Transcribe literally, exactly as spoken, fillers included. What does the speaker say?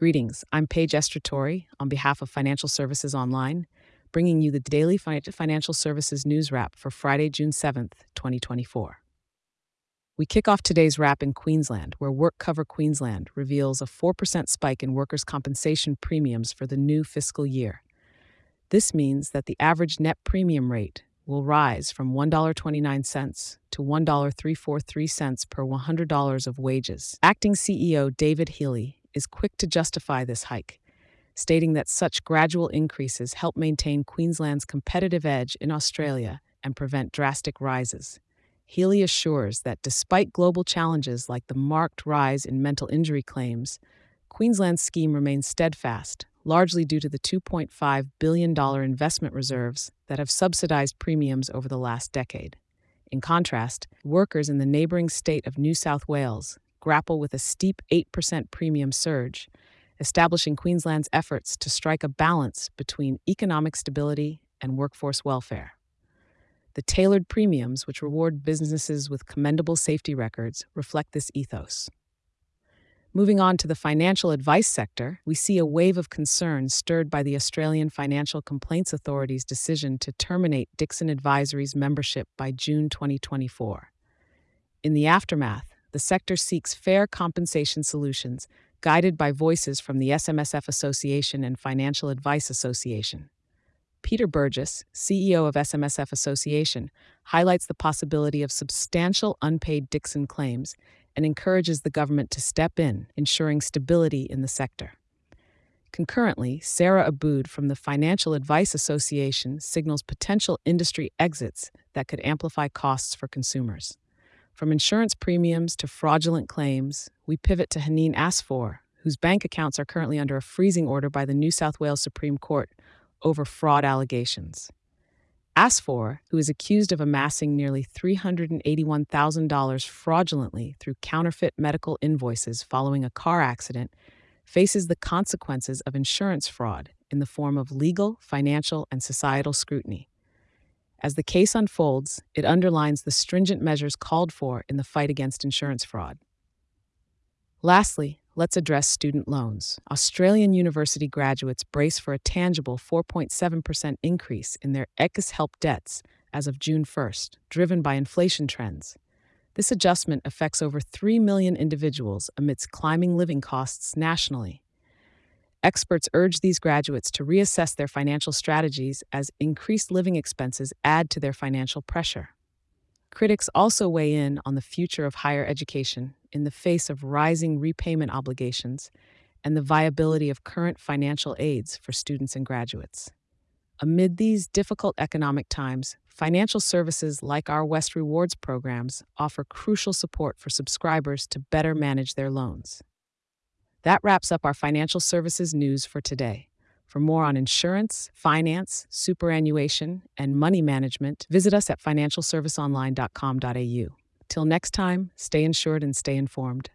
Greetings, I'm Paige Estratori on behalf of Financial Services Online, bringing you the daily fi- financial services news wrap for Friday, June seventh, twenty twenty-four. We kick off today's wrap in Queensland, where WorkCover Queensland reveals a four percent spike in workers' compensation premiums for the new fiscal year. This means that the average net premium rate will rise from one dollar and twenty-nine cents to one dollar and three hundred forty-three cents per one hundred dollars of wages. Acting C E O David Healy is quick to justify this hike, stating that such gradual increases help maintain Queensland's competitive edge in Australia and prevent drastic rises. Healy assures that despite global challenges like the marked rise in mental injury claims, Queensland's scheme remains steadfast, largely due to the two point five billion dollars investment reserves that have subsidized premiums over the last decade. In contrast, workers in the neighbouring state of New South Wales grapple with a steep eight percent premium surge, establishing Queensland's efforts to strike a balance between economic stability and workforce welfare. The tailored premiums, which reward businesses with commendable safety records, reflect this ethos. Moving on to the financial advice sector, we see a wave of concern stirred by the Australian Financial Complaints Authority's decision to terminate Dixon Advisory's membership by June twenty twenty-four. In the aftermath, the sector seeks fair compensation solutions, guided by voices from the S M S F Association and Financial Advice Association. Peter Burgess, C E O of S M S F Association, highlights the possibility of substantial unpaid Dixon claims and encourages the government to step in, ensuring stability in the sector. Concurrently, Sarah Aboud from the Financial Advice Association signals potential industry exits that could amplify costs for consumers. From insurance premiums to fraudulent claims, we pivot to Haneen Asfour, whose bank accounts are currently under a freezing order by the New South Wales Supreme Court over fraud allegations. Asfour, who is accused of amassing nearly three hundred eighty-one thousand dollars fraudulently through counterfeit medical invoices following a car accident, faces the consequences of insurance fraud in the form of legal, financial, and societal scrutiny. As the case unfolds, it underlines the stringent measures called for in the fight against insurance fraud. Lastly, let's address student loans. Australian university graduates brace for a tangible four point seven percent increase in their E C S Help debts as of June first, driven by inflation trends. This adjustment affects over three million individuals amidst climbing living costs nationally. Experts urge these graduates to reassess their financial strategies as increased living expenses add to their financial pressure. Critics also weigh in on the future of higher education in the face of rising repayment obligations and the viability of current financial aids for students and graduates. Amid these difficult economic times, financial services like our West Rewards programs offer crucial support for subscribers to better manage their loans. That wraps up our financial services news for today. For more on insurance, finance, superannuation, and money management, visit us at financial service online dot com dot a u. Till next time, stay insured and stay informed.